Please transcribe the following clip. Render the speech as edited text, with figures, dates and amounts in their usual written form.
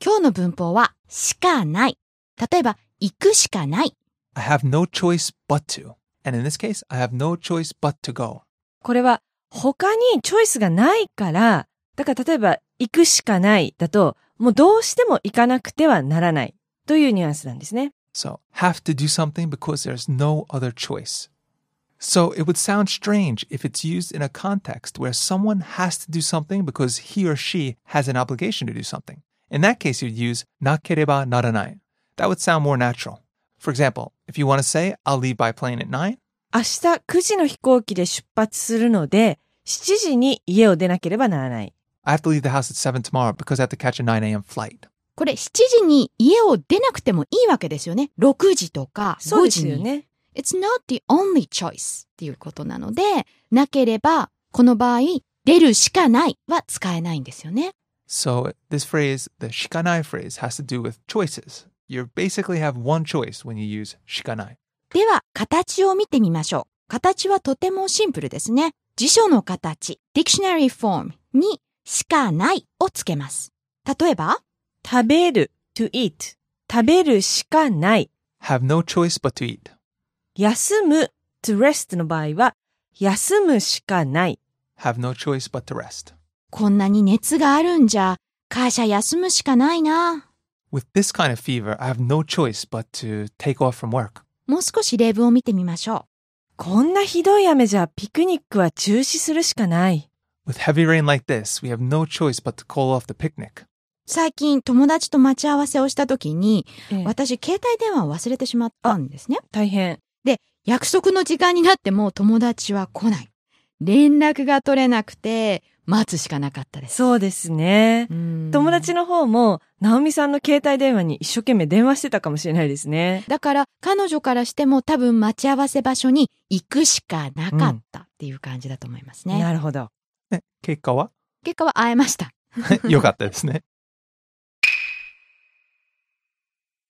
今日の文法はしかない。例えば、行くしかない。 I have no choice but to. And in this case, I have no choice but to go. これは他にチョイスがないから、だから例えば行くしかないだと、もうどうしても行かなくてはならないというニュアンスなんですね。 So, have to do something because there's no other choice. So, it would sound strange if it's used in a context where someone has to do something because he or she has an obligation to do something. In that case, you'd use なければならない. That would sound more natural. For example, if you want to say, I'll leave by plane at 9, 明日9時の飛行機で出発するので、7時に家を出なければならない。 I have to leave the house at 7 tomorrow because I have to catch a 9 a.m. flight. これ7時に家を出なくてもいいわけですよね。6時とか5 そうです時に。 よね。 It's not the only choice っていうことなので、なければ、この場合、出るしかないは使えないんですよね。 So, this phrase, the しかない phrase, has to do with choices. You basically have one choice when you use しかない. では、形を見てみましょう。形はとてもシンプルですね。辞書の形、dictionary form にしかないをつけます。例えば、 食べる to eat 食べるしかない。 Have no choice but to eat. 休む to rest の場合は休むしかない。 Have no choice but to rest. こんなに熱があるんじゃ、会社休むしかないな。 With this kind of fever, I have no choice but to take off from work. もう少し例文を見てみましょこんなひどい雨じゃピクニックは中止するしかない。 With heavy rain like this, we have no choice but to call off the picnic. う。最近友達と待ち合わせをした時に、 ええ私携帯電話を忘れてしまったんですね。 大変。 で、約束の時間になっても友達は来ない。連絡が取れなくて待つしかなかったです。 そうですね。友達の方も、ナオミさんの携帯電話に一生懸命電話してたかもしれないですね。 だから彼女からしても多分待ち合わせ場所に行くしかなかったっていう感じだと思いますね。 なるほど。 結果は結果は会えました。 よかったですね。